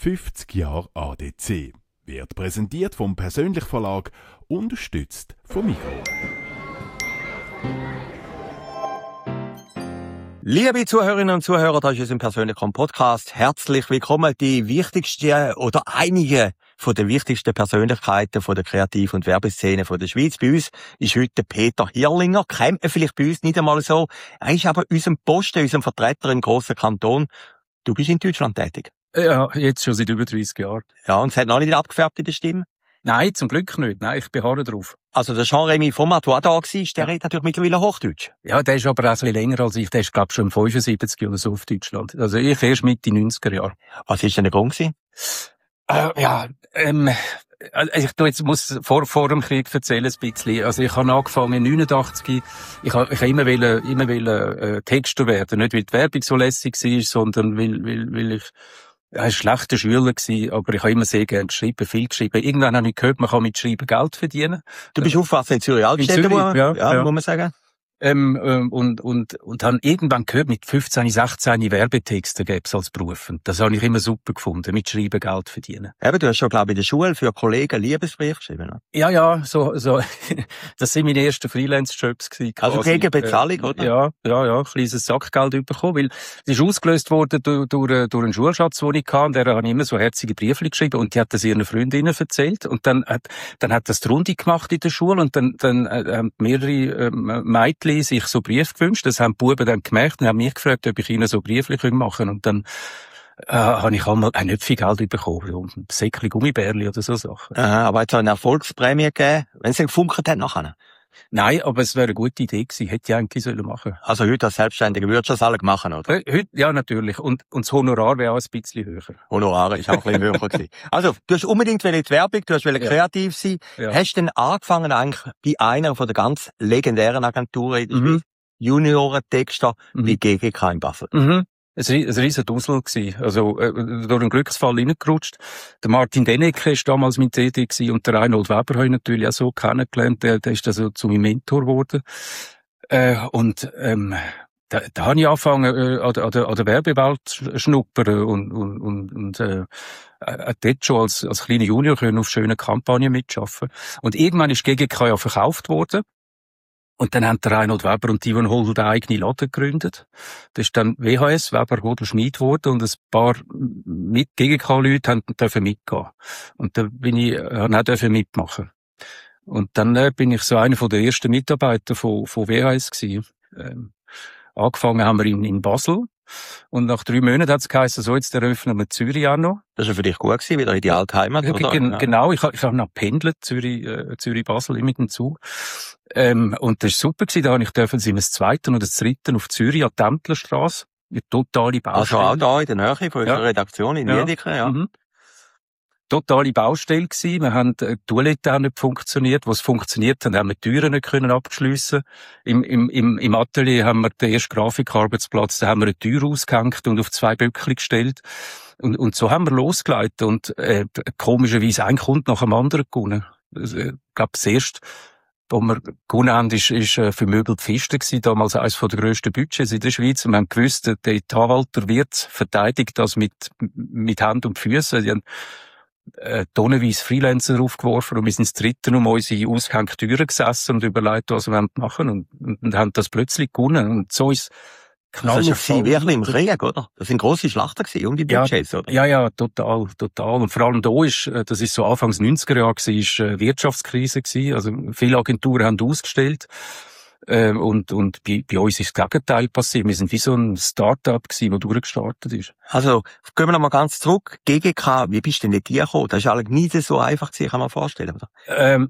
50 Jahre ADC. Wird präsentiert vom Persönlich Verlag, unterstützt vom Migros. Liebe Zuhörerinnen und Zuhörer, das ist unser persönlicher Podcast. Herzlich willkommen. Die wichtigsten oder einige von den wichtigsten Persönlichkeiten von der Kreativ- und Werbeszene von der Schweiz. Bei uns ist heute Peter Hirrlinger. Kennt man vielleicht bei uns nicht einmal so. Er ist aber unserem Posten, unserem Vertreter im grossen Kanton. Du bist in Deutschland tätig. Ja, jetzt schon seit über 30 Jahren. Ja, und es hat noch nicht abgefärbt in der Stimme? Nein, zum Glück nicht. Nein, ich beharre drauf. Also der Jean-Rémy Format, der auch da war, der redet natürlich mittlerweile Hochdeutsch. Ja, der ist aber auch ein bisschen länger als ich. Der ist, glaube ich, schon 75 oder so auf Deutschland. Also ich erst Mitte 90er Jahre. Was ist denn der Grund gewesen? Ich muss vor dem Krieg erzählen ein bisschen. Also ich habe angefangen 89. Ich habe immer Texter werden. Nicht weil die Werbung so lässig war, sondern weil ich ein schlechter Schüler gewesen, aber ich habe immer sehr gern geschrieben, viel geschrieben. Irgendwann habe ich gehört, man kann mit Schreiben Geld verdienen. Du bist aufgewachsen in Zürich-Altstädte, muss man sagen. Und habe irgendwann gehört, mit 15, 16 Werbetexte gäb's als Beruf. Und das habe ich immer super gefunden, mit Schreiben Geld verdienen. Eben, du hast schon, glaube ich, in der Schule für Kollegen Liebesbrief geschrieben, oder? Ja, so. Das sind meine ersten Freelance-Jobs gewesen. Also gegen Bezahlung, oder? Ja, ein kleines Sackgeld bekommen, weil es ist ausgelöst worden durch einen Schulschatz, den ich hatte, und der habe ich immer so herzige Briefe geschrieben, und die hat das ihren Freundinnen erzählt, und dann hat das die Runde gemacht in der Schule, und dann haben mehrere Mädchen sich so Briefe gewünscht. Das haben die Buben dann gemerkt und haben mich gefragt, ob ich ihnen so Briefchen machen kann. Und dann habe ich einmal nicht viel Geld bekommen. So ein Säckchen Gummibärli oder so Sachen. Aha, aber jetzt eine Erfolgsprämie gegeben, wenn es dann gefunkert hat nachher? Nein, aber es wäre eine gute Idee gewesen. Hätte ich eigentlich machen sollen. Also heute als Selbstständiger würdest du das alle machen, oder? Heute, ja, natürlich. Und das Honorar wäre auch ein bisschen höher. Honorar ist auch ein bisschen höher gewesen. Also, du hast unbedingt die Werbung, du hast kreativ sein. Ja. Hast du denn angefangen eigentlich bei einer von der ganz legendären Agenturen in der Schweiz? Juniorentexter wie GGK in Basel. Ein riesen Dusel gewesen. Also, durch einen Glücksfall reingerutscht. Der Martin Denecke ist damals mein CD gewesen, und der Reinhold Weber habe ich natürlich auch so kennengelernt. Der ist also zu meinem Mentor geworden. Da habe ich angefangen, an der Werbewelt zu schnuppern und dort schon als kleiner Junior können auf schönen Kampagnen mitschaffen. Und irgendwann ist GGK ja verkauft worden. Und dann haben der Reinhold Weber und Yvonne Hodel den eigenen Laden gegründet. Das ist dann WHS, Weber Hodel Schmid geworden, und ein paar GGK-Leute dürfen mitgehen. Und da habe auch mitmachen. Und dann bin ich so einer der ersten Mitarbeiter von WHS gewesen. Angefangen haben wir in Basel. Und nach 3 Monaten hat es geheißen, so, jetzt eröffnen wir Zürich auch noch. Das war für dich gut gewesen, wieder in die alte Heimat, oder? Genau, ich habe noch pendelt, Zürich-Basel, mit dem Zug. Und das war super gewesen, da durfte ich das 2. oder das 3. auf Zürich an der Templerstrasse. Eine totale Baustelle. Also auch da in der Nähe von unserer Redaktion in Wiedeke, ja. Totale Baustelle gewesen. Wir haben, die Toilette auch nicht funktioniert. Was funktioniert hat, haben wir die Türen nicht können abschliessen. Im Atelier haben wir den ersten Grafikarbeitsplatz, da haben wir eine Tür ausgehängt und auf 2 Böckchen gestellt. Und so haben wir losgelegt. Und, komischerweise ein Kunde nach dem anderen gewonnen. Ich glaube, das erste, wo wir gewonnen haben, ist für Möbel Pfister gewesen, damals eines der grössten Budgets in der Schweiz. Und wir haben gewusst, der Etathalter wird verteidigt das mit Hand und Füßen. Die haben tonnenweise Freelancer aufgeworfen, und wir sind das 3. um unsere ausgehängten Türen gesessen und überlegt, was wir machen, und haben das plötzlich gewonnen. Und so ist knall. Das war wirklich im Krieg, oder? Das sind grosse Schlachten gewesen, um die Budgets, oder? Ja, total. Und vor allem das ist so Anfangs 90er Jahre gewesen, Wirtschaftskrise gewesen. Also viele Agenturen haben ausgestellt. Und bei uns ist das Gegenteil passiert. Wir sind wie so ein Start-up gewesen, das durchgestartet ist. Also, gehen wir noch mal ganz zurück. GGK, wie bist du denn nicht hier gekommen? Das ist eigentlich nie so einfach gewesen, kann man vorstellen, oder?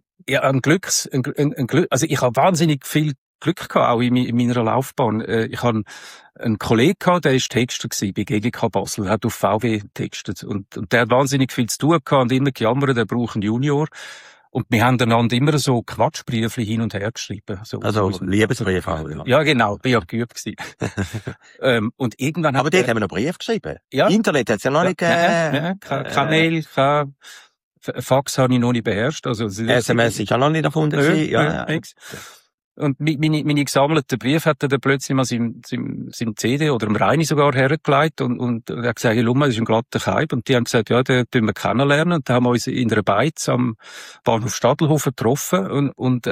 Also ich habe wahnsinnig viel Glück gehabt, auch in meiner Laufbahn. Ich habe einen Kollegen gehabt, der ist Texter gewesen bei GGK Basel, hat auf VW textet. Und der hat wahnsinnig viel zu tun gehabt und immer gejammert, der braucht einen Junior. Und wir haben einander immer so Quatschbriefe hin und her geschrieben. Also Liebesbriefe auch, ja. Ja, genau. Bin ja geübt gewesen. Und irgendwann aber dort haben wir noch Briefe geschrieben. Ja. Internet hat's ja noch nicht gegeben. Kein Mail, kein Fax habe ich noch nicht beherrscht. Also SMS ist ja noch nicht erfunden gewesen. Ja. Und meine gesammelten Briefe hat er dann plötzlich mal seinem CD oder dem Reini sogar hergelegt und er hat gesagt, Lumma, das ist ein glatter Kaib. Und die haben gesagt, ja, den tun wir kennenlernen. Und da haben wir uns in einer Beiz am Bahnhof Stadelhofen getroffen und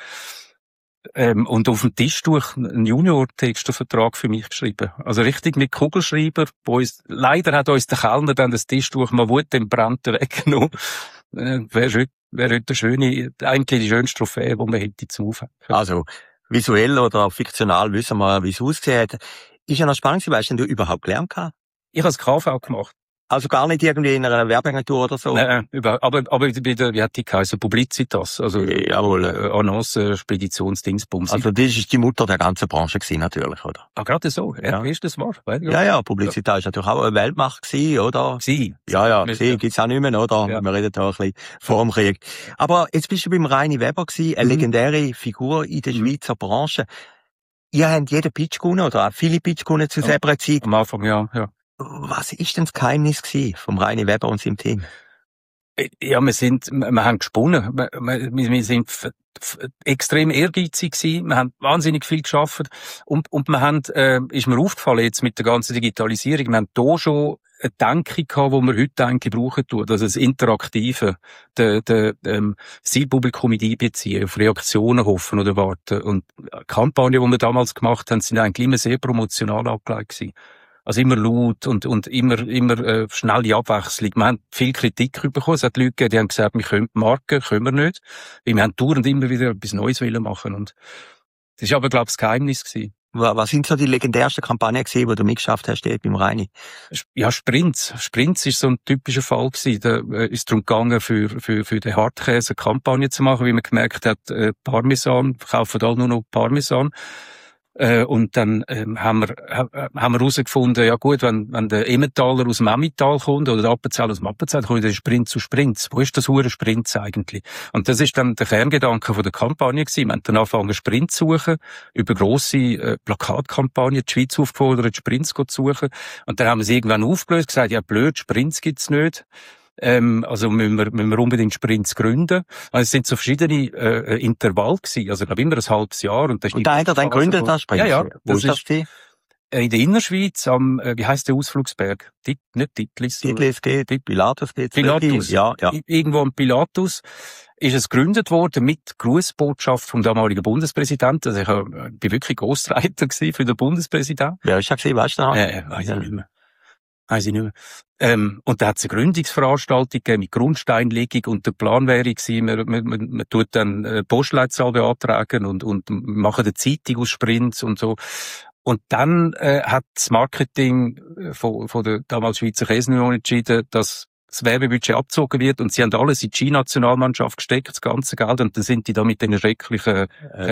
auf dem Tischtuch einen Junior-Textervertrag für mich geschrieben. Also richtig mit Kugelschreiber. Leider hat uns der Kellner dann das Tischtuch mal Wut dem Brand weggenommen. Wäre eigentlich die schönste Trophäe, die man hätte zum Aufhängen. Also, visuell oder fiktional wissen wir, wie es ausgesehen hat. Ist ja noch spannend, weißt du, denn du überhaupt gelernt hast? Ich habe das KV gemacht. Also gar nicht irgendwie in einer Werbeagentur oder so? Nein, aber bei der, wie hat die geheißen? Publicitas. Also, jawohl. Annonce, Speditionsdingsbums. Also, das ist die Mutter der ganzen Branche gewesen, natürlich, oder? Ah, gerade so. Ja. Wie ist das wahr? Ja, Publicitas ist natürlich auch eine Weltmacht gewesen, oder? Ja, gibt's auch nicht mehr, oder? Ja. Wir reden da ein bisschen vor dem Krieg. Aber jetzt bist du beim Reini Weber gewesen, eine legendäre Figur in der Schweizer Branche. Ihr habt jeden Pitch gewonnen, oder auch viele Pitch gewonnen zu selber Zeit. Am Anfang, ja. Was ist denn das Geheimnis gewesen vom Reini Weber und seinem Team? Ja, wir haben gesponnen. Wir sind extrem ehrgeizig gewesen. Wir haben wahnsinnig viel geschafft. Und wir haben, ist mir aufgefallen jetzt mit der ganzen Digitalisierung, wir haben da schon eine Denke gehabt, die wir heute denken, brauchen tun. Also das Interaktive, das Zielpublikum mit einbeziehen, auf Reaktionen hoffen oder warten. Und Kampagnen, die wir damals gemacht haben, sind eigentlich immer sehr promotional angelegt gewesen. Also immer laut und immer schnelle Abwechslung. Wir haben viel Kritik bekommen. Es hat Leute gegeben, die haben gesagt, wir können Marken, können wir nicht. Weil wir haben dauernd immer wieder etwas Neues machen. Und das war aber, glaube ich, das Geheimnis gewesen. Was sind so die legendärsten Kampagnen gewesen, die du mitgeschafft hast, beim Reini? Ja, Sprints. Sprints ist so ein typischer Fall gewesen. Da ist darum gegangen, für den Hartkäse eine Kampagne zu machen, wie man gemerkt hat, Parmesan, kaufen alle nur noch Parmesan. Und dann haben wir herausgefunden, ja gut, wenn der Emmentaler aus dem Emmental kommt oder der Appenzeller aus dem Appenzell, dann kommt der Sprint zu Sprints. Wo ist das hure Sprints eigentlich? Und das ist dann der Kerngedanke von der Kampagne gewesen. Wir haben dann angefangen, Sprints zu suchen, über grosse Plakatkampagnen, die Schweiz aufgefordert, Sprints zu suchen. Und dann haben wir es irgendwann aufgelöst, gesagt, ja blöd, Sprints gibt's nicht. Also müssen wir unbedingt Sprints gründen. Also es sind so verschiedene Intervalle gewesen, also ich glaube immer ein halbes Jahr. Und da hat er dann gegründet, das Sprint? Ja. Wo ist das? In der Innerschweiz am, wie heisst der Ausflugsberg? Nicht Titlis. Titlis geht, Pilatus geht. Pilatus. Ja. Irgendwo am Pilatus ist es gegründet worden mit Grußbotschaft vom damaligen Bundespräsidenten. Also ich bin wirklich Ghostwriter gewesen für den Bundespräsidenten. Wer ist das gewesen, weißt du noch? Weiss ich nicht mehr. Und da hat es eine Gründungsveranstaltung gegeben mit Grundsteinlegung und der Plan wäre gewesen, man tut dann Postleitzahl beantragen und machen eine Zeitung aus Sprints und so. Und dann hat das Marketing von der damals Schweizer Käseunion entschieden, dass das Werbebudget abgezogen wird und sie haben alles in die Ski-Nationalmannschaft gesteckt, das ganze Geld, und dann sind die da mit den schrecklichen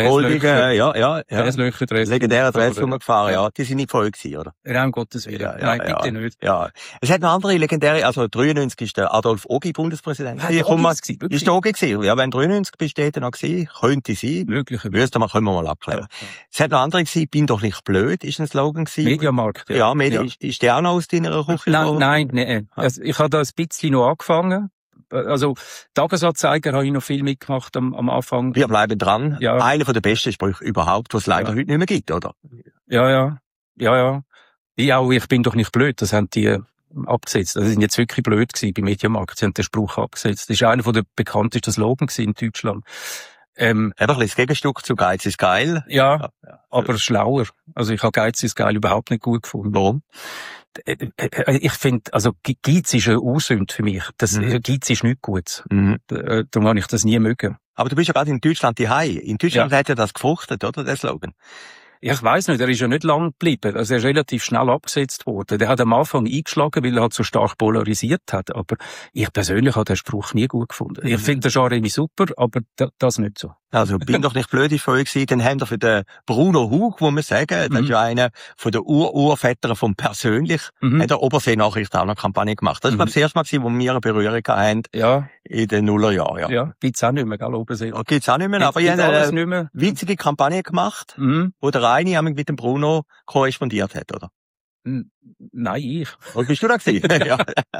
legendären Dresden gefahren, ja. Die sind nicht voll gewesen, oder? Ja, um Gottes Willen. Nein, bitte nicht. Ja. Es hat noch andere legendäre, also 93 ist der Adolf Ogi Bundespräsident. Ist der Ogi gewesen? Ja, wenn 93 bist du noch gewesen, könnte sein. Möglicherweise. Können wir mal abklären. Ja. Es hat noch andere gewesen, bin doch nicht blöd, ist ein Slogan gewesen. Mediamarkt, ja. Ist der auch noch aus deiner Küche? Nein. Also, ich habe da ein bisschen noch angefangen. Also, Tagesanzeiger habe ich noch viel mitgemacht am Anfang. Wir bleiben dran. Ja. Einer der besten Sprüche überhaupt, was es leider heute nicht mehr gibt, oder? Ja. Ich bin doch nicht blöd, das haben die abgesetzt. Das sind jetzt wirklich blöd gewesen beim Mediamarkt. Sie haben den Spruch abgesetzt. Das ist einer der bekanntesten Slogans in Deutschland. Einfach ein bisschen das Gegenstück zu Geiz ist geil. Ja, aber schlauer. Also ich habe Geiz ist geil überhaupt nicht gut gefunden. Warum? Ich finde, also Geiz ist eine Ursünde für mich. Geiz ist nicht gut. Darum habe ich das nie mögen. Aber du bist ja gerade in Deutschland daheim. In Deutschland hat ja das gefruchtet, oder, der Slogan? Ich weiss nicht, er ist ja nicht lang geblieben. Also er ist relativ schnell abgesetzt worden. Der hat am Anfang eingeschlagen, weil er halt so stark polarisiert hat. Aber ich persönlich habe den Spruch nie gut gefunden. Ich finde den Genre super, aber das nicht so. Also, bin doch nicht blöd, ist vorher gewesen. Dann haben wir für den Bruno Hug, wo wir sagen, das ist ja einer von den Urvätern vom Persönlich, hat der Obersee-Nachricht auch eine Kampagne gemacht. Das war das erste Mal gewesen, wo wir eine Berührung hatten. Ja. In den Nullerjahren, ja. Gibt's auch nicht mehr, gell, Obersee. Gibt's auch nicht mehr, aber ich habe eine witzige Kampagne gemacht, wo der Reini mit dem Bruno korrespondiert hat, oder? Nein, ich. Und bist du da gewesen? Ja.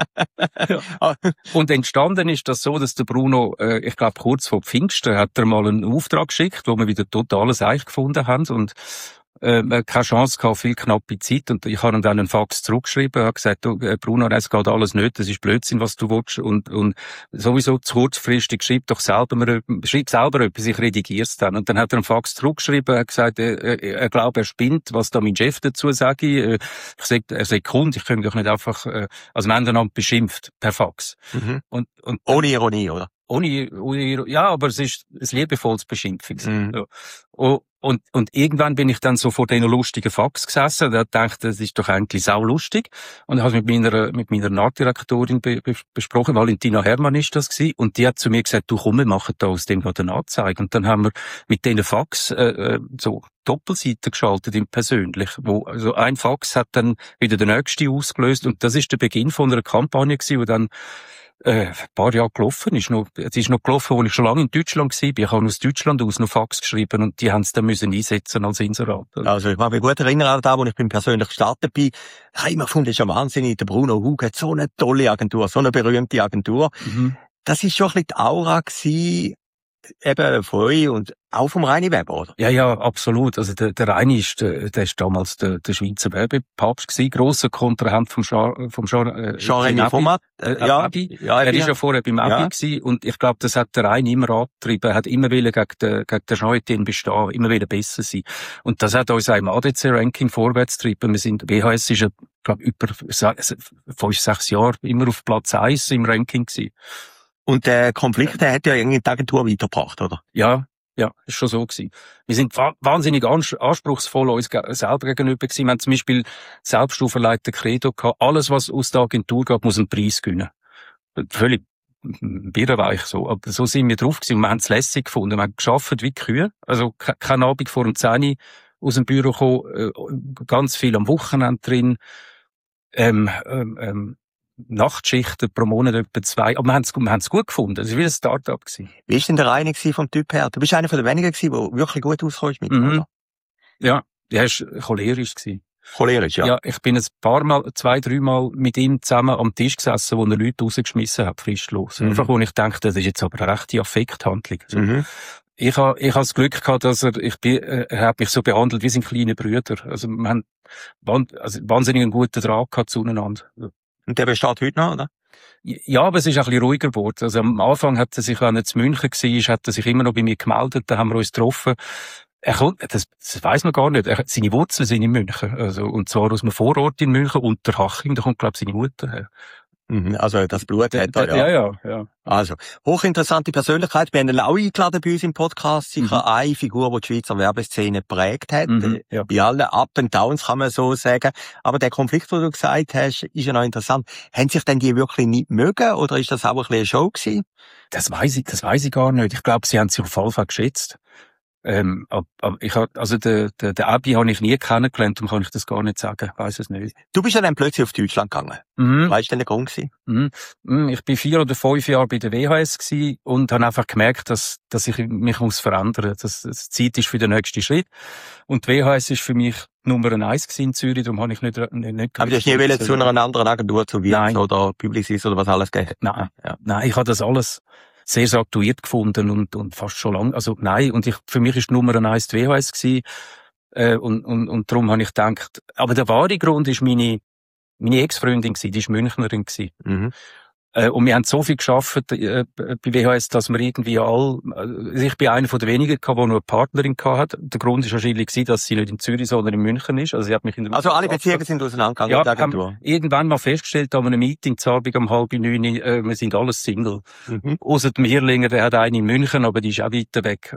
Ja. Und entstanden ist das so, dass der Bruno, ich glaube kurz vor Pfingsten, hat er mal einen Auftrag geschickt, wo wir wieder totales Eich gefunden haben und keine Chance gehabt, viel knappe Zeit. Und ich habe ihm dann einen Fax zurückgeschrieben, habe gesagt, du, Bruno, das geht alles nicht, das ist Blödsinn, was du willst. Und sowieso zu kurzfristig, schreib selber etwas, ich redigiere es dann. Und dann hat er einen Fax zurückgeschrieben, hat gesagt, er glaubt, er spinnt, was da mein Chef dazu sage. Er sagt, Kunde, ich kann doch nicht einfach, also wir haben einander beschimpft, per Fax. Mhm. Und ohne Ironie, oder? Ohne, ja, aber es ist ein liebevolles Beschimpfen. Mhm. Ja. Und irgendwann bin ich dann so vor diesen lustigen Fax gesessen und dachte, das ist doch eigentlich saulustig. Und habe es mit meiner Nahtdirektorin besprochen, Valentina Herrmann ist das gewesen. Und die hat zu mir gesagt, du komm, wir machen da aus dem gerade eine Anzeige. Und dann haben wir mit diesen Fax, so Doppelseiten geschaltet im Persönlich, wo, also ein Fax hat dann wieder der nächste ausgelöst. Und das ist der Beginn von einer Kampagne gewesen, die dann ein paar Jahre gelaufen ist. Es ist noch gelaufen, als ich schon lange in Deutschland war. Ich habe aus Deutschland aus noch Fax geschrieben und die haben es dann müssen einsetzen als Inserat. Also ich mag mich gut erinnern an das, wo ich persönlich gestartet bin. Ich habe immer gefunden, das ist ja wahnsinnig. Der Bruno Hug hat so eine tolle Agentur, so eine berühmte Agentur. Mhm. Das ist schon ein bisschen die Aura gewesen, eben von euch und auch vom Reini Weber, oder? Ja, absolut. Also der Reini der ist damals der Schweizer Werbepapst gewesen, grosser Kontrahent vom Jean-René Format. Er ist ja vorher beim Abi gewesen und ich glaube, das hat der Reini immer angetrieben. Er hat immer gegen den Jean-Etienne bestehen, immer besser sein. Und das hat uns auch im ADC-Ranking vorwärts getrieben. WHS ist ja, glaube ich, über 5-6 Jahre immer auf Platz 1 im Ranking gewesen. Und der Konflikt, der hat ja irgendwie die Agentur weitergebracht, oder? Ja, ist schon so gewesen. Wir sind wahnsinnig anspruchsvoll uns selber gegenüber gewesen. Wir haben zum Beispiel selbst auferlegte Credo gehabt. Alles, was aus der Agentur geht, muss einen Preis gewinnen. Völlig birrenweich so. Aber so sind wir drauf gewesen und wir haben es lässig gefunden. Wir haben gearbeitet wie Kühe. Also kein Abend vor dem 10 Uhr aus dem Büro gekommen, ganz viel am Wochenende drin. Nachtschichten pro Monat etwa 2. Aber wir haben es gut gefunden. Es war wie ein Start-up gewesen. Wie ist denn der Reini vom Typ her? Du bist einer von den wenigen gewesen, der wirklich gut rauskommst mit ihm, oder? Ja, er war cholerisch gewesen. Cholerisch, ja. Ja, ich bin 2-3 Mal mit ihm zusammen am Tisch gesessen, wo er Leute rausgeschmissen hat, frischlos. Einfach, wo ich dachte, das ist jetzt aber eine rechte Affekthandlung. So. Mhm. Ich habe das Glück gehabt, dass er hat mich so behandelt wie sein kleiner Bruder. Also, wir haben wahnsinnig einen guten Draht gehabt zueinander. Und der besteht heute noch, oder? Ja, aber es ist ein bisschen ruhiger geworden. Also am Anfang hat er sich, wenn er zu München war, hat er sich immer noch bei mir gemeldet, da haben wir uns getroffen. Das weiss man gar nicht. Seine Wurzeln sind in München. Also, und zwar aus einem Vorort in München, Unterhaching, da kommt, glaube ich, seine Mutter her. Also das Blut hat er, ja. Also, hochinteressante Persönlichkeit. Wir haben ihn auch eingeladen bei uns im Podcast. Sicher eine Figur, die die Schweizer Werbeszene geprägt hat. Bei allen Up and Downs kann man so sagen. Aber der Konflikt, den du gesagt hast, ist ja noch interessant. Haben sich denn die wirklich nicht mögen oder ist das auch ein bisschen eine Show gewesen? Das weiss ich gar nicht. Ich glaube, sie haben sich auf jeden Fall geschätzt. Aber der Abi habe ich nie kennengelernt, darum kann ich das gar nicht sagen. Weiss es nicht. Du bist ja dann plötzlich auf Deutschland gegangen. Weißt du denn der Grund gewesen? Ich bin 4 oder 5 Jahre bei der WHS gewesen und habe einfach gemerkt, dass ich mich muss verändern. Dass Zeit ist für den nächsten Schritt. Und die WHS ist für mich Nummer 1 gewesen in Zürich, darum habe ich nicht aber du hast nie wollen zu einer anderen Agentur, zu Wirt oder Publicis oder was alles geht? Nein, ich habe das alles sehr aktuiert gefunden und fast schon lang. Also nein, und für mich ist Nummer 1 die WHS gewesen, und darum habe ich gedacht, aber der wahre Grund ist meine Ex-Freundin gewesen, die ist Münchnerin gewesen. Und wir haben so viel gearbeitet bei WHS, dass wir irgendwie ich bin einer von den wenigen gehabt, der nur eine Partnerin gehabt hat. Der Grund ist wahrscheinlich gewesen, dass sie nicht in Zürich, sondern in München ist. Also sie hat mich also alle Beziehungen sind auseinandergegangen mit der Agentur? Haben irgendwann mal festgestellt, an einem Meeting, zur Abend um 8:30, wir sind alles Single. Ausser dem Hirlinger, der hat eine in München, aber die ist auch weiter weg.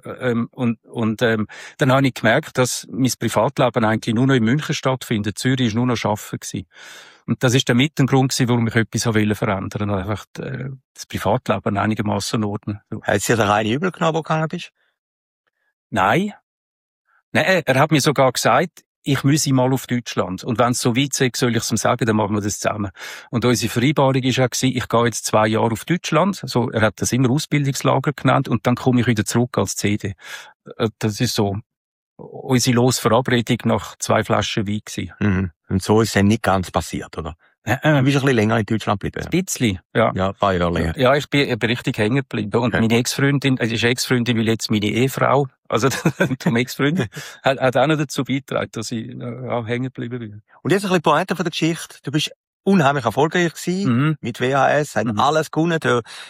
Dann habe ich gemerkt, dass mein Privatleben eigentlich nur noch in München stattfindet. Zürich ist nur noch Arbeiten gewesen. Und das ist der mit ein Grund gewesen, warum ich etwas verändern wollte. Einfach das Privatleben einigermaßen ordnen. So. Hat sie der Reini übel genommen, wo du gegangen bist? Nein, er hat mir sogar gesagt, ich müsse mal auf Deutschland. Und wenn es so weit ist, soll ich es ihm sagen, dann machen wir das zusammen. Und unsere Vereinbarung war ja, ich gehe jetzt 2 Jahre auf Deutschland. So, er hat das immer Ausbildungslager genannt. Und dann komme ich wieder zurück als CD. Das ist so unsere Losverabredung nach 2 Flaschen Wein gewesen. Mhm. Und so ist es dann nicht ganz passiert, oder? Du bist ein bisschen länger in Deutschland geblieben. Ein bisschen, ja. Ja, ein paar Jahre länger. Ja, ich bin richtig hängen geblieben. Und meine Ex-Freundin, ist Ex-Freundin, weil jetzt meine Ehefrau, also die Ex-Freundin, hat auch noch dazu beigetragen, dass ich hängen geblieben bin. Und jetzt ein bisschen Pointe von der Geschichte. Du bist unheimlich erfolgreich gewesen, mit WHS, hat alles gewonnen.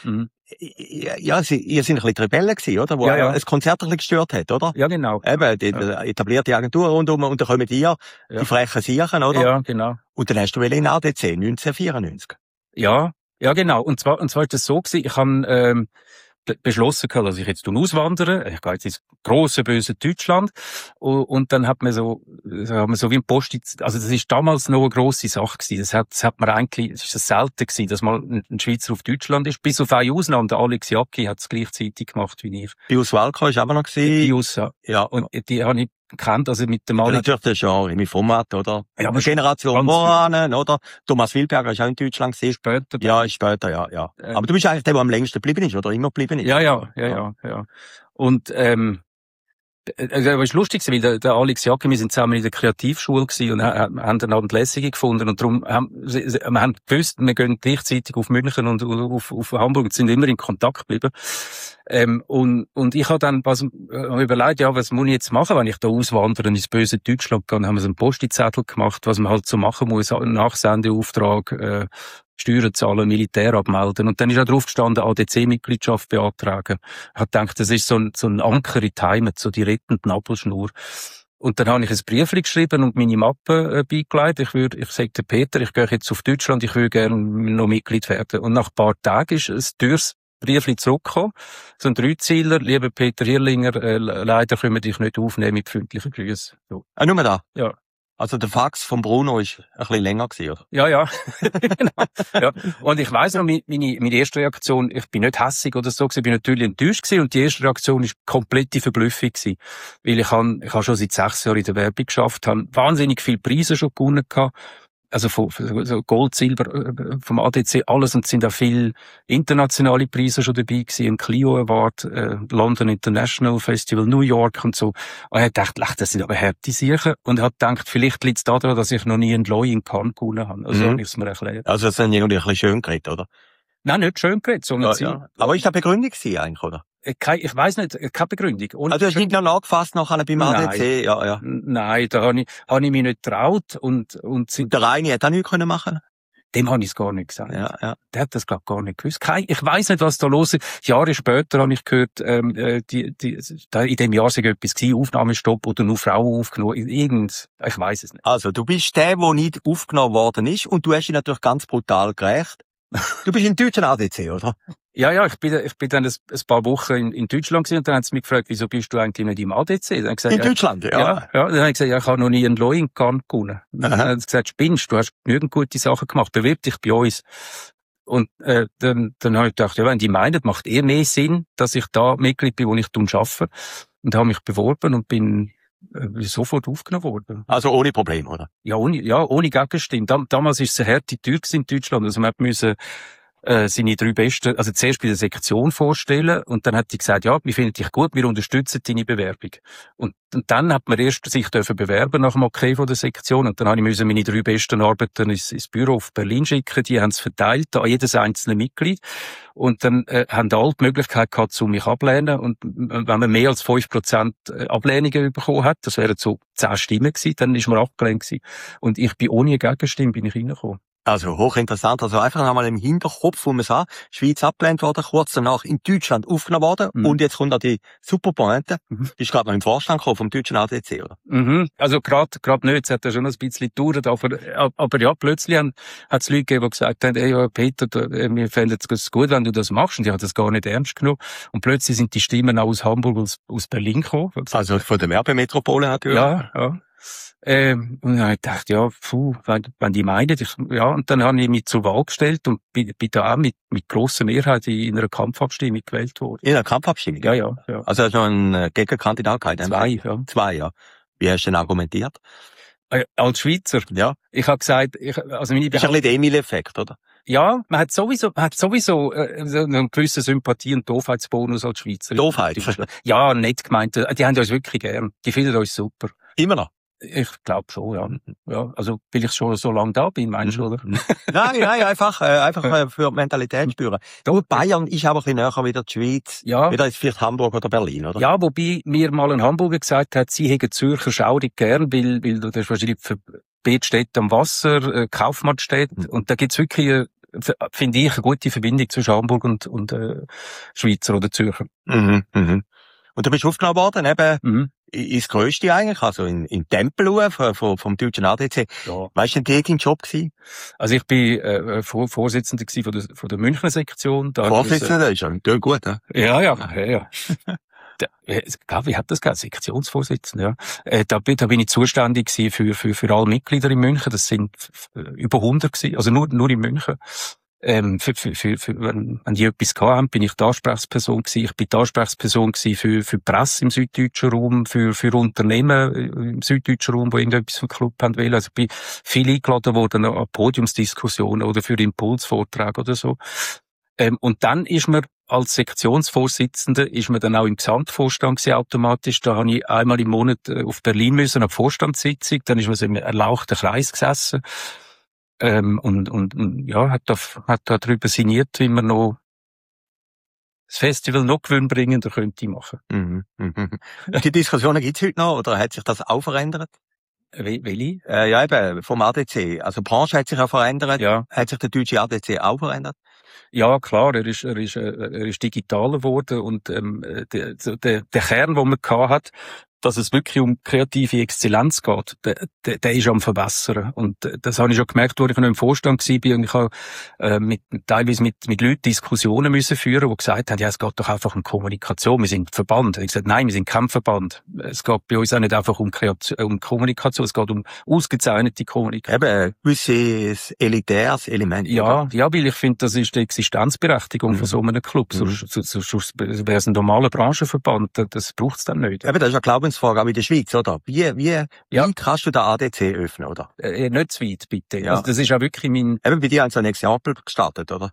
Ja, ihr seid ein bisschen die Rebellen gewesen, oder? Wo ein Konzert ein bisschen gestört hat, oder? Ja, genau. Eben, die etablierte Agentur rundum, und dann kommen die frechen Siechen, oder? Ja, genau. Und dann hast du in ADC, 1994. Ja, genau. Und zwar ist das so gewesen, ich habe, beschlossen, dass ich jetzt auswandere. Ich gehe jetzt ins grosse, böse Deutschland. Und dann hat man so wie ein Post, also das ist damals noch eine grosse Sache gewesen. Das hat man eigentlich, es ist das selten gewesen, dass mal ein Schweizer auf Deutschland ist. Bis auf eine Ausnahme, der Alex Jacki hat es gleichzeitig gemacht wie ich. Bius Walker ist aber noch gewesen. Bius, ja. Und die habe ich kennt, also mit dem Alex. Natürlich das Genre, im Format, oder? Ja, aber Generation voran, oder? Thomas Wilberger ist auch in Deutschland gewesen. Später. Ja, später, ja. Aber du bist eigentlich der, der am längsten geblieben ist, oder immer geblieben ist? Ja. Und, es war lustig, weil der Alex Jacke, wir sind zusammen in der Kreativschule gewesen und haben dann Abend Lässige gefunden und darum wir haben gewusst, wir gehen gleichzeitig auf München und auf Hamburg und sind immer in Kontakt geblieben. Und ich habe dann überlegt, was muss ich jetzt machen, wenn ich da auswandere ins böse Deutschland gehe. Dann haben wir so einen Postizettel gemacht, was man halt so machen muss, Nachsendeauftrag, Steuern zahlen, Militär abmelden. Und dann ist auch drauf gestanden, ADC-Mitgliedschaft beantragen. Ich habe gedacht, das ist so ein Anker in die Heimat, so die rettende Nabelschnur. Und dann habe ich ein Briefchen geschrieben und meine Mappe beigelegt. Ich sagte Peter, ich gehe jetzt auf Deutschland, ich würde gerne noch Mitglied werden. Und nach ein paar Tagen ist ein teures Briefchen zurückgekommen. So ein Dreizeiler, lieber Peter Hirlinger, leider können wir dich nicht aufnehmen mit freundlichen Grüßen. So. Nur da? Ja. Also der Fax von Bruno ist ein bisschen länger gewesen, oder? Ja. Genau. Ja. Und ich weiss noch, meine erste Reaktion, ich bin nicht hässig oder so gewesen, ich bin natürlich enttäuscht gewesen, und die erste Reaktion ist komplette Verblüffung gewesen. Weil ich habe schon seit 6 Jahren in der Werbung geschafft, habe wahnsinnig viele Preise schon gewonnen gehabt. Also so Gold, Silber, vom ADC, alles, und sind auch viele internationale Preise schon dabei gewesen, ein Clio Award, London International Festival, New York und so. Und ich habe gedacht, das sind aber harte Sachen. Und ich habe gedacht, vielleicht liegt es daran, dass ich noch nie einen Loi in Cannes gewonnen habe. Also habe ich es mir erklärt. Also das sind irgendwie ein bisschen schön geredet, oder? Nein, nicht schön geredet, sondern Aber ist das Begründung gewesen eigentlich, oder? Ich weiss nicht, keine Begründung. Also du hast nicht noch nachgefasst nachher beim ADC? Ja. Nein, da habe ich mich nicht getraut und der Reini hat auch nichts machen. Dem habe ich es gar nicht gesagt. Ja. Der hat das, glaube ich, gar nicht gewusst. Ich weiss nicht, was da los ist. Jahre später habe ich gehört, in dem Jahr sei etwas gewesen, Aufnahmestopp oder nur Frauen aufgenommen. Ich weiss es nicht. Also, du bist der nicht aufgenommen worden ist, und du hast ihn natürlich ganz brutal gerecht. Du bist in deutschen ADC, oder? Ja, ich bin dann ein paar Wochen in Deutschland gewesen, und dann haben sie mich gefragt, wieso bist du eigentlich nicht im ADC? Dann gesagt, in Deutschland, ja. Ja, dann habe ich gesagt, ich habe noch nie einen Loi in Cannes gewonnen. Dann haben sie gesagt, spinnst, du hast genügend gute Sachen gemacht, bewirb dich bei uns. Und dann habe ich gedacht, wenn die meinen, macht mehr Sinn, dass ich da Mitglied bin, wo ich arbeite. Und habe mich beworben und bin sofort aufgenommen worden. Also ohne Problem, oder? Ja, ohne Gegenstimme. Damals war es eine harte Tür in Deutschland. Also man musste seine 3 Besten, also zuerst bei der Sektion vorstellen, und dann hat die gesagt, ja, wir finden dich gut, wir unterstützen deine Bewerbung. Und dann hat man erst sich bewerben nach dem Okay von der Sektion, und dann habe ich meine 3 besten Arbeiter ins Büro auf Berlin schicken, die haben es verteilt an jedes einzelne Mitglied, und dann haben alle die Möglichkeit gehabt, zu mich abzulehnen, und wenn man mehr als 5% Ablehnungen bekommen hat, das wären so 10 Stimmen gewesen, dann ist man abgelehnt gewesen. Und ich bin ohne Gegenstimme reingekommen. Also hochinteressant, also einfach einmal im Hinterkopf, wo man sagt, Schweiz abgelehnt worden, kurz danach in Deutschland aufgenommen worden, und jetzt kommt auch die Superpointe. Du bist gerade noch im Vorstand gekommen vom deutschen ADC, oder? Also gerade nicht, es hat ja schon ein bisschen gedauert, aber ja, plötzlich hat es Leute gegeben, die gesagt haben, hey, ja, Peter, wir fänden es gut, wenn du das machst, und ich habe das gar nicht ernst genommen, und plötzlich sind die Stimmen auch aus Hamburg, aus Berlin gekommen. Also von der Werbemetropole natürlich. Ja. Und dann habe ich gedacht, wenn die meinen, und dann habe ich mich zur Wahl gestellt und bin da auch mit grosser Mehrheit in einer Kampfabstimmung gewählt worden. In einer Kampfabstimmung? Ja. Also hast du noch einen Gegenkandidat gehabt? 2, ja. Wie hast du denn argumentiert? Als Schweizer? Ja. Ich habe gesagt, das ist ein bisschen der Emil-Effekt, oder? Ja, man hat sowieso so einen gewissen Sympathie- und Doofheitsbonus als Schweizer. Doofheit? Ja, nett gemeint. Die haben uns wirklich gern. Die finden uns super. Immer noch? Ich glaube schon, ja. Ja, also, weil ich schon so lange da bin, meinst du, oder? Nein, einfach für die Mentalität spüren. Gut, Bayern ist aber ein bisschen näher wie die Schweiz. Ja. Wieder ist vielleicht Hamburg oder Berlin, oder? Ja, wobei mir mal ein Hamburger gesagt hat, sie hätten Zürcher schaurig gern, weil das ist wahrscheinlich für Beetstädte am Wasser, Kaufmannstädte. Und da gibt's wirklich, finde ich, eine gute Verbindung zwischen Hamburg und Schweizer oder Zürcher. Mhm. Und du bist aufgenommen worden, eben, ins Grösste eigentlich, also in Tempelhof vom deutschen ADC. Ja. Weißt du, denn dein Job gewesen? Also ich bin Vorsitzender gewesen von der Münchner Sektion. Vorsitzender ist ja natürlich gut, ne? Ja. Wie hat das gesagt? Sektionsvorsitzender, ja. Da bin ich zuständig gewesen für alle Mitglieder in München. Das sind über 100 gewesen, also nur in München. Wenn die etwas haben, bin ich die Ansprechperson gewesen. Ich bin die Ansprechperson gewesen für die Presse im süddeutschen Raum, für Unternehmen im süddeutschen Raum, die irgendetwas vom Club haben wollen. Also ich bin viel eingeladen worden an Podiumsdiskussionen oder für Impulsvorträge oder so. Und dann ist man als Sektionsvorsitzender dann auch im Gesamtvorstand gewesen, automatisch. Da habe ich einmal im Monat auf Berlin müssen, eine Vorstandssitzung. Dann ist man so im erlauchten Kreis gesessen. Hat da drüber signiert, wie man noch das Festival noch gewinnbringender könnte machen. Die Diskussionen gibt's heute noch, oder hat sich das auch verändert? Welche? Ja, eben, vom ADC. Also, die Branche hat sich auch verändert. Ja. Hat sich der deutsche ADC auch verändert? Ja, klar, er ist digitaler geworden und der Kern, den man gehabt hat, dass es wirklich um kreative Exzellenz geht, der ist am verbessern. Und das habe ich schon gemerkt, als ich noch im Vorstand war, und ich habe teilweise mit Leuten Diskussionen müssen führen, die gesagt haben, ja, es geht doch einfach um Kommunikation, wir sind Verband. Ich habe gesagt, nein, wir sind kein Verband. Es geht bei uns auch nicht einfach um Kommunikation, es geht um ausgezeichnete Kommunikation. Eben, gewisses elitäres Element. Ja, weil ich finde, das ist die Existenzberechtigung von so einem Club. Sonst wäre es ein normaler Branchenverband, das braucht es dann nicht. Eben, das ist ja Glaubensfrage auch in der Schweiz, oder? Wie kannst du den ADC öffnen, oder? Nicht zu weit, bitte. Ja. Also das ist auch wirklich mein... Eben, bei dir haben sie ein Exempel gestartet, oder?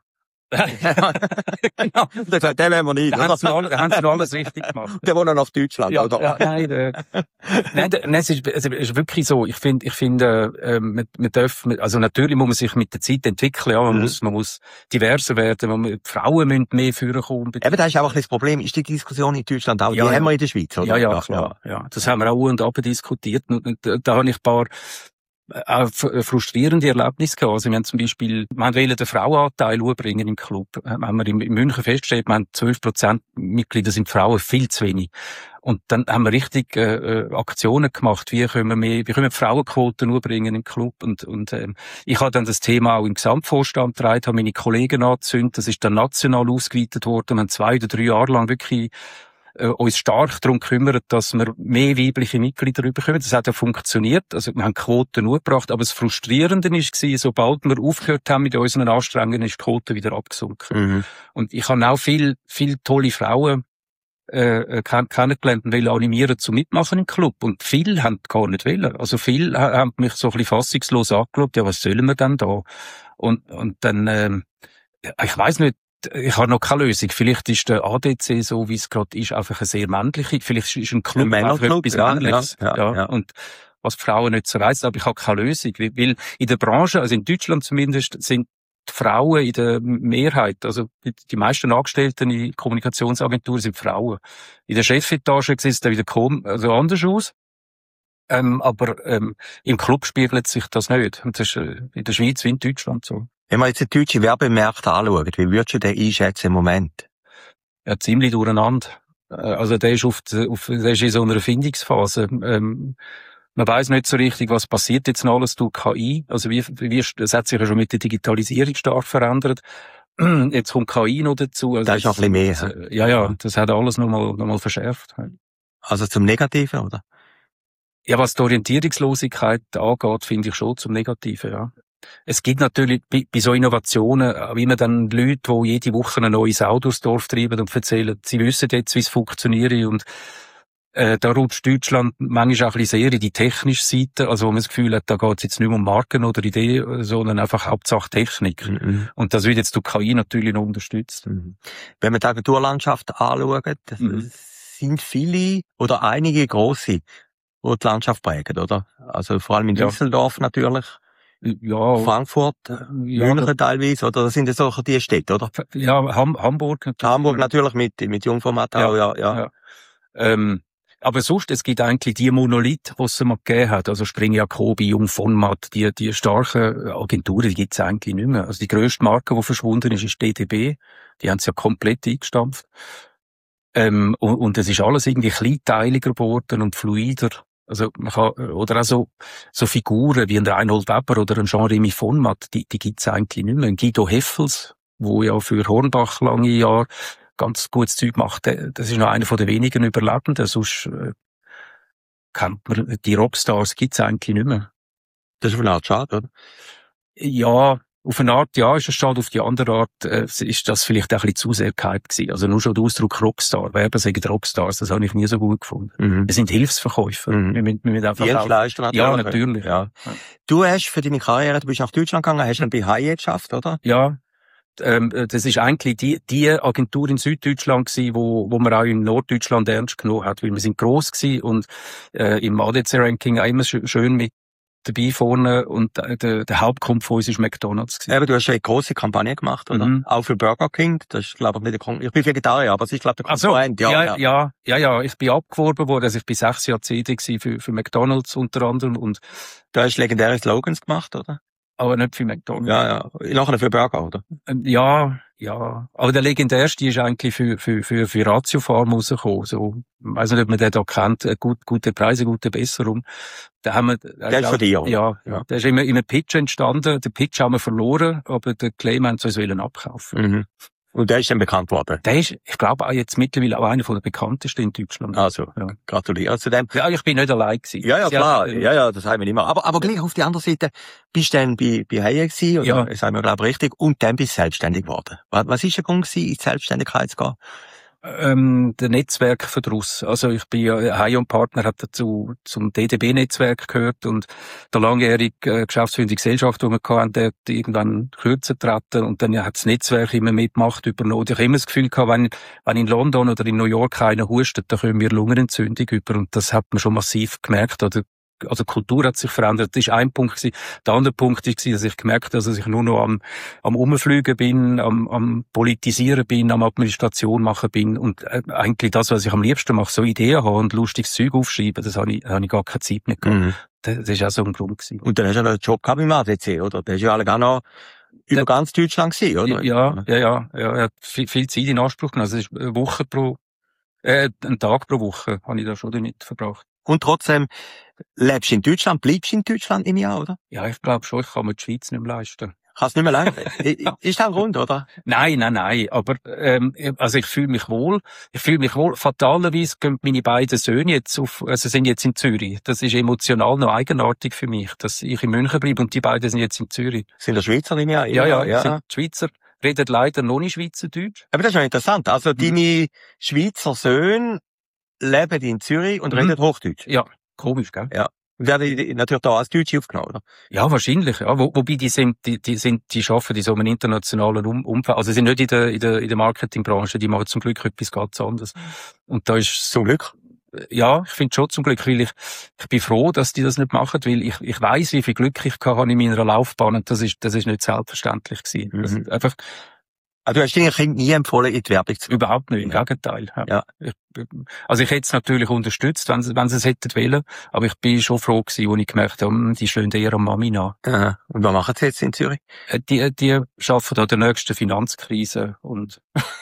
Genau. Den wollen wir nicht, Da haben sie noch alles richtig gemacht. Der wohnt noch auf Deutschland, Ja, oder? ja, nein, es ist wirklich so. Ich finde, man darf, also natürlich muss man sich mit der Zeit entwickeln, ja. Man muss diverser werden, Frauen müssen mehr vorkommen. Eben, das ist auch ein bisschen das Problem. Ist die Diskussion in Deutschland auch? Ja, die haben wir in der Schweiz, oder? Ja, klar. Ja. Das haben wir auch und ab diskutiert. Und da habe ich ein paar auch frustrierende Erlebnisse gehabt. Also wir haben zum Beispiel, wir wollen den Frauenanteil bringen im Club. Haben wir in München festgestellt, wir haben 12% Mitglieder sind Frauen, viel zu wenig. Und dann haben wir richtig Aktionen gemacht, wie können wir Frauenquoten bringen im Club. Und ich habe dann das Thema auch im Gesamtvorstand getragen, habe meine Kollegen angezündet, das ist dann national ausgeweitet worden. Wir haben 2 oder 3 Jahre lang wirklich uns stark darum kümmert, dass wir mehr weibliche Mitglieder bekommen. Das hat ja funktioniert. Also, wir haben Quoten gebracht. Aber das Frustrierende war, sobald wir aufgehört haben mit unseren Anstrengungen, ist die Quote wieder abgesunken. Und ich habe auch viel tolle Frauen kennengelernt und will animieren zum Mitmachen im Club. Und viele haben gar nicht wollen. Also viele haben mich so ein bisschen fassungslos angeschaut. Ja, was sollen wir denn da? Und dann, ich weiss nicht, ich habe noch keine Lösung. Vielleicht ist der ADC, so wie es gerade ist, einfach eine sehr männliche. Vielleicht ist ein Club einfach etwas Männliches. Ja. Und was die Frauen nicht so weiss, aber ich habe keine Lösung. Weil in der Branche, also in Deutschland zumindest, sind die Frauen in der Mehrheit. Also die meisten Angestellten in Kommunikationsagenturen sind Frauen. In der Chefetage sieht es dann wieder anders aus. Aber im Club spiegelt sich das nicht. Und das ist in der Schweiz wie in Deutschland so. Wenn man jetzt den deutschen Werbemarkt anschaut, wie würdest du den einschätzen im Moment? Ja, ziemlich durcheinander. Also der ist der ist in so einer Findungsphase. Man weiss nicht so richtig, was passiert jetzt noch alles durch KI. Also das hat sich ja schon mit der Digitalisierung stark verändert. Jetzt kommt KI noch dazu. Also das ist noch ein bisschen mehr. Ja, das hat alles noch mal verschärft. Also zum Negativen, oder? Ja, was die Orientierungslosigkeit angeht, finde ich schon zum Negativen, ja. Es gibt natürlich bei so Innovationen, wie man dann Leute, die jede Woche ein neues Auto durchs Dorf treiben und erzählen, sie wissen jetzt, wie es funktioniert und Da rutscht Deutschland manchmal auch ein bisschen sehr in die technische Seite, also wo man das Gefühl hat, da geht es jetzt nicht mehr um Marken oder Ideen, sondern einfach Hauptsache Technik. Mhm. Und das wird jetzt durch KI natürlich noch unterstützt. Mhm. Wenn man die Agenturlandschaft anschaut, sind viele oder einige grosse, die die Landschaft prägen, oder? Also vor allem in Düsseldorf natürlich. Ja, Frankfurt, München teilweise, oder? Das sind ja solche die Städte, oder? Ja, Hamburg natürlich. Hamburg natürlich mit Jungformat auch, ja. Aber sonst, es gibt eigentlich die Monolith, die es mal gegeben hat. Also Spring Jacobi, Jung von Matt, die starken Agenturen, die gibt es eigentlich nicht mehr. Also die grösste Marke, die verschwunden ist DTB. Die haben es ja komplett eingestampft. Und es ist alles irgendwie kleinteiliger geworden und fluider. Also man kann, oder auch so Figuren wie ein Reinhold Weber oder ein Jean-Remy von Matt, die gibt's eigentlich nicht mehr. Ein Guido Heffels, wo ja für Hornbach lange Jahre ganz gutes Zeug macht, das ist noch einer von den wenigen Überlebenden. Sonst kennt man, die Rockstars gibt's eigentlich nicht mehr. Das ist auf eine Art schade, oder? Ja, auf eine Art ja ist es schade, auf die andere Art ist das vielleicht auch ein bisschen zu sehr gehypt gewesen. Also nur schon der Ausdruck Rockstar, Werber sagen Rockstars, das habe ich nie so gut gefunden. Mhm. Wir sind Hilfsverkäufer. Wir müssen einfach Dienstleister natürlich. Ja, natürlich. Ja. Du hast für deine Karriere, du bist nach Deutschland gegangen, hast dann bei Hyatt geschafft, oder? Ja. Das ist eigentlich die Agentur in Süddeutschland gewesen, wo man auch in Norddeutschland ernst genommen hat, weil wir sind gross gewesen und im ADC-Ranking auch immer schön mit dabei vorne und der Hauptgrund von uns ist McDonald's gewesen. Aber du hast ja eine grosse Kampagne gemacht, oder? Auch für Burger King. Das ist, glaube ich, nicht der Konkurrent. Ich bin Vegetarier, aber es ist, glaube ich, der Konkurrent. Ja. Ich bin abgeworben worden. Also ich bin 6 Jahre CD für McDonald's unter anderem und du hast legendäre Slogans gemacht, oder? Aber nicht für McDonald's. Ja. Nachher für Burger, oder? Ja. Aber der legendärste ist eigentlich für Ratio Farm rausgekommen. So, ich weiss nicht, ob man den da kennt. Gute Preise, gute Besserung. Da haben wir, der ist von dir, oder? Ja. Der ist immer in einem Pitch entstanden. Den Pitch haben wir verloren, aber den Claim haben sie uns abkaufen. Mhm. Und der ist dann bekannt worden? Der ist, ich glaube, auch jetzt mittlerweile auch einer von der bekanntesten in Deutschland. Also, gratuliere zu dem. Ja, ich bin nicht allein gewesen. Ja, klar. Ja, das haben wir nicht mehr. Aber gleich auf die andere Seite, bist du dann bei Hyatt gewesen, oder? Ja. Das haben wir, glaube ich, richtig. Und dann bist du selbstständig geworden. Was ist der Grund gewesen, in die Selbstständigkeit zu gehen? Der Netzwerkverdruss. Also ich bin ja, Hyatt Partner hat dazu zum DDB-Netzwerk gehört und der langjährige geschäftsführende Gesellschaft, die wir hatten, der hat irgendwann kürzer treten und dann hat das Netzwerk immer mehr Macht übernommen. Ich habe immer das Gefühl gehabt, wenn in London oder in New York einer hustet, dann können wir Lungenentzündung über und das hat man schon massiv gemerkt. Also Kultur hat sich verändert. Das war ein Punkt gewesen. Der andere Punkt war, dass ich gemerkt habe, dass ich nur noch am Umfliegen bin, am Politisieren bin, am Administration machen bin und eigentlich das, was ich am liebsten mache, so Ideen haben und lustiges Zeug aufschreiben, das habe ich gar keine Zeit mehr gehabt. Mhm. Das war auch so ein Grund gewesen. Und dann hast du noch einen Job gehabt im ADC, oder? Der ist ja alle gar noch über ganz Deutschland gewesen, oder? Ja. Er hat viel Zeit in Anspruch genommen. Also es ist ein Tag pro Woche habe ich da schon damit verbracht. Und trotzdem lebst du in Deutschland, bleibst du in Deutschland im Jahr, oder? Ja, ich glaube schon, ich kann mir die Schweiz nicht mehr leisten. Kannst nicht mehr leisten? Ist das ein Grund, oder? Nein. Aber also ich fühle mich wohl. Fatalerweise gehen meine beiden Söhne sind jetzt in Zürich. Das ist emotional noch eigenartig für mich, dass ich in München bleibe und die beiden sind jetzt in Zürich. Sind das Schweizer im Jahr? Ja. Sind Schweizer. Reden leider noch nicht Schweizerdeutsch. Aber das ist ja interessant. Also deine Schweizer Söhne leben in Zürich und reden Hochdeutsch. Ja, komisch, gell? Ja. Und werden natürlich da als Deutsche aufgenommen, oder? Ja, wahrscheinlich, ja. Wobei die arbeiten in so einem internationalen Umfeld. Also sie sind nicht in der Marketingbranche, die machen zum Glück etwas ganz anderes. Und da ist... Zum Glück? Ja, ich finde schon zum Glück, weil ich bin froh, dass die das nicht machen, weil ich weiss, wie viel Glück ich hatte in meiner Laufbahn und das ist nicht selbstverständlich gewesen. Mhm. Einfach, also du hast deinen Kindern nie empfohlen, in die Werbung zu gehen? Überhaupt nicht, im Gegenteil. Ja. Also ich hätte es natürlich unterstützt, wenn sie es hätten wollen, aber ich bin schon froh gewesen, als ich gemerkt habe, die stehen eher am Mami nach. Aha. Und was machen sie jetzt in Zürich? Die arbeiten an der nächsten Finanzkrise und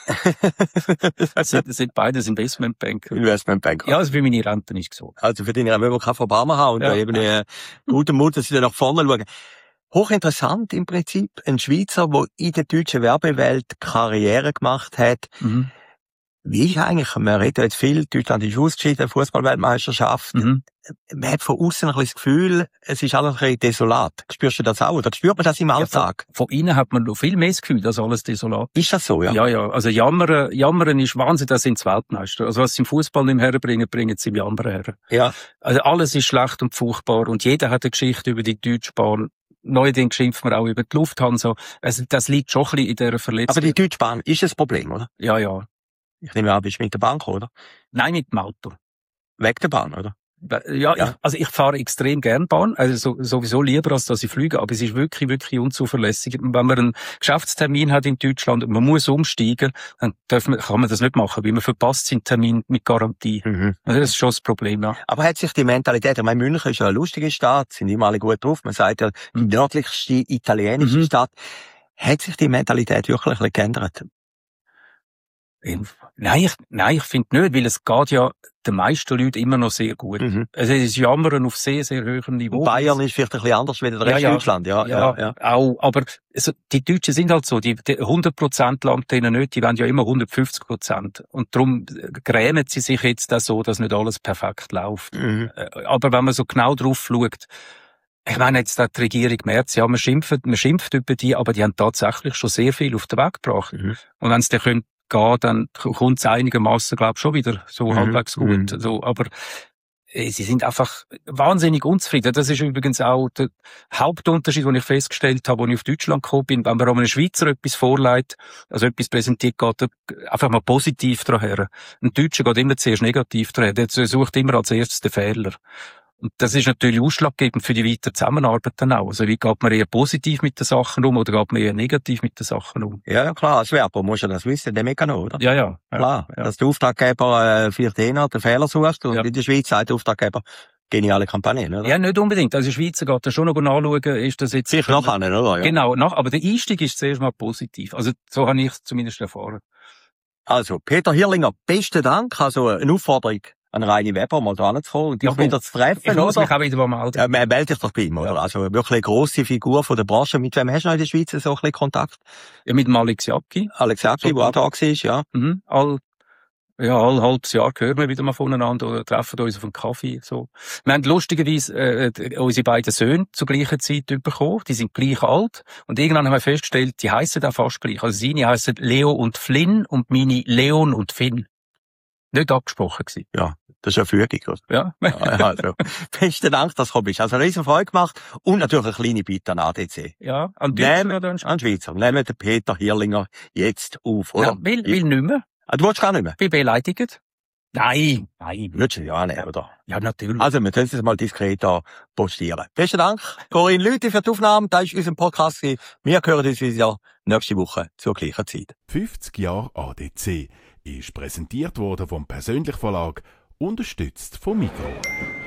sind beides Investmentbanker. Investmentbanker. Ja, also für meine Rente ist so. Also für deine wollen wir kein Verbarmen haben und eben guten Mut, dass sie dann nach vorne schauen. Hochinteressant im Prinzip. Ein Schweizer, der in der deutschen Werbewelt Karriere gemacht hat. Mhm. Wie ist eigentlich, man redet jetzt viel, Deutschland ist ausgeschieden, Fußball-Weltmeisterschaft. Man hat von außen ein bisschen das Gefühl, es ist alles ein bisschen desolat. Spürst du das auch? Oder spürt man das im Alltag? Ja, von innen hat man noch viel mehr das Gefühl, dass alles desolat ist. Ist das so, ja? Ja. Also Jammern ist Wahnsinn, das sind Weltmeister. Also was sie im Fußball nicht herbringen, bringen sie im Jammern her. Ja. Also alles ist schlecht und furchtbar und jeder hat eine Geschichte über die Deutsche Bahn. Neuerdings schimpft man auch über die Lufthansa. Also das liegt schon ein bisschen in dieser Verletzung. Aber die Deutsche Bahn ist ein Problem, oder? Ja. Ich nehme an, bist du mit der Bank, oder? Nein, mit dem Auto. Weg der Bahn, oder? Ja. Ich fahre extrem gern Bahn, also sowieso lieber, als dass ich fliege, aber es ist wirklich, wirklich unzuverlässig. Wenn man einen Geschäftstermin hat in Deutschland und man muss umsteigen, dann kann man das nicht machen, weil man verpasst seinen Termin mit Garantie. Also das ist schon das Problem, ja. Aber hat sich die Mentalität, ich meine, München ist ja eine lustige Stadt, sind immer alle gut drauf, man sagt ja, die nördlichste italienische Stadt. Hat sich die Mentalität wirklich ein bisschen geändert? Nein, ich finde nicht, weil es geht ja den meisten Leuten immer noch sehr gut. Also es ist Jammern auf sehr, sehr hohem Niveau. Und Bayern ist vielleicht ein bisschen anders wie der Rest Deutschland, ja. Auch, aber also, die Deutschen sind halt so, die 100% langt denen nicht, die wollen ja immer 150%. Und darum grämen sie sich jetzt auch so, dass nicht alles perfekt läuft. Aber wenn man so genau drauf schaut, ich meine, jetzt hat die Regierung Merz, ja, man schimpft über die, aber die haben tatsächlich schon sehr viel auf den Weg gebracht. Und wenn sie dann gehen, dann kommt es einigermaßen, glaube ich, schon wieder so halbwegs gut. So, aber sie sind einfach wahnsinnig unzufrieden. Das ist übrigens auch der Hauptunterschied, den ich festgestellt habe, als ich auf Deutschland gekommen bin. Wenn man einem Schweizer etwas vorlegt, also etwas präsentiert, geht er einfach mal positiv daher. Ein Deutscher geht immer zuerst negativ daher. Der sucht immer als erstes den Fehler. Und das ist natürlich ausschlaggebend für die weitere Zusammenarbeit dann auch. Also wie geht man eher positiv mit den Sachen um oder geht man eher negativ mit den Sachen um? Ja, klar, als Werber musst du das wissen, der Mechanismus, oder? Ja. Klar, dass der Auftraggeber vielleicht den Fehler sucht und in der Schweiz sagt der Auftraggeber, geniale Kampagne, oder? Ja, nicht unbedingt. Also in der Schweiz geht das schon noch anschauen, ist das jetzt... Sicher nachher, oder? Ja. Genau, aber der Einstieg ist zuerst mal positiv. Also so habe ich es zumindest erfahren. Also, Peter Hirrlinger, besten Dank. Also eine Aufforderung an Reini Weber, mal da hinzukommen und dich wieder zu treffen, ich muss mich auch wieder mal melden. Ja, melde dich doch bei ihm, oder? Also wirklich eine grosse Figur von der Branche. Mit wem hast du noch in der Schweiz so ein bisschen Kontakt? Ja, mit dem Alex Jacki. Alex Jacki, der auch da war, ja. All halbes Jahr hören wir wieder mal voneinander oder treffen uns auf einen Kaffee, so. Wir haben lustigerweise, unsere beiden Söhne zur gleichen Zeit bekommen. Die sind gleich alt. Und irgendwann haben wir festgestellt, die heissen auch fast gleich. Also seine heissen Leo und Flynn und meine Leon und Finn. Nicht abgesprochen gewesen. Ja, das ist ja Fügung, oder? Ja. Also, besten Dank, dass du gekommen bist. Also, eine riesen Freude gemacht. Und natürlich eine kleine Bitte an ADC. Ja, an Schweizer. Nehmen den Peter Hirrlinger jetzt auf, oder? Ja, will nicht mehr. Du willst gar nicht mehr? Bin beleidigt? Nein. Würdest du ja nicht, oder? Ja, natürlich. Also, wir können es mal diskret postieren. Besten Dank, Corinne Lüthi, für die Aufnahme. Das ist unser Podcast. Wir hören uns wieder nächste Woche zur gleichen Zeit. 50 Jahre ADC ist präsentiert worden vom Persönlich Verlag, unterstützt vom Migros.